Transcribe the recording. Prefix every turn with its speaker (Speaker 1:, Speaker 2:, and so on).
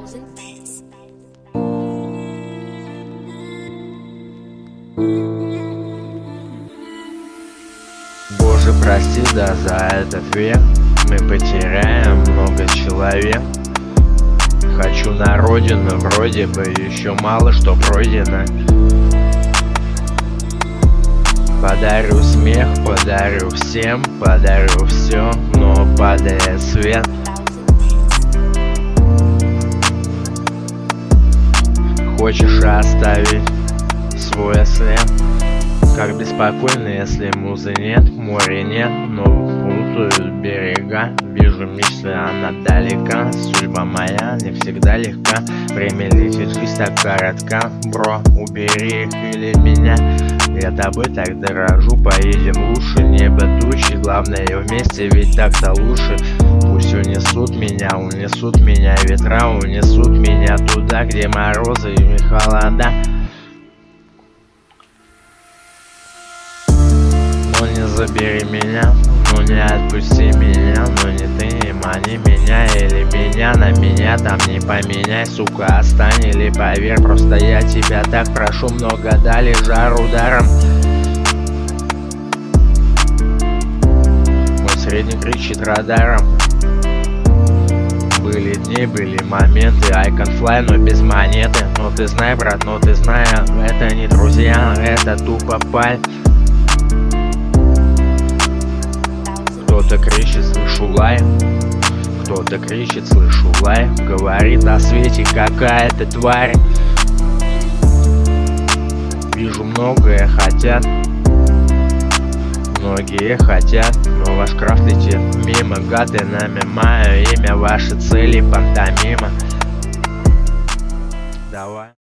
Speaker 1: Боже, прости, да за этот век мы потеряем много человек. Хочу на родину, вроде бы еще мало что пройдено. Подарю смех, подарю всем, подарю все, но падает свет. Хочешь оставить свой след? Как беспокойно, если музы нет, моря нет, но путают берега. Вижу мечты, она далека, судьба моя не всегда легка. Время летит, жизнь так коротка, бро, убери их или меня. Я тобой так дорожу, поедем лучше, небо тучи, главное вместе, ведь так-то лучше. Пусть унесут меня ветра, унесут меня туда, где морозы и холода. Ну не забери меня, ну не отпусти меня, ну не ты, не мани меня или меня на меня там не поменяй, сука, остань или поверь, просто я тебя так прошу, много дали жар ударом. Мой средний кричит радаром. Были дни, были моменты, I can fly, но без монеты. Но ты знай, брат, но ты знай, это не друзья, это тупо паль. Кто-то кричит, слышу лай, кто-то кричит, слышу лай. Говорит о свете какая-то тварь. Вижу, многое хотят, многие хотят, но ваш крафт летит мимо. Гады нами, мое имя, ваши цели пантомима. Давай.